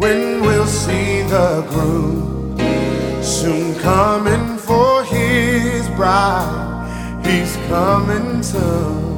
when we'll see the groom soon coming for his bride. He's coming soon.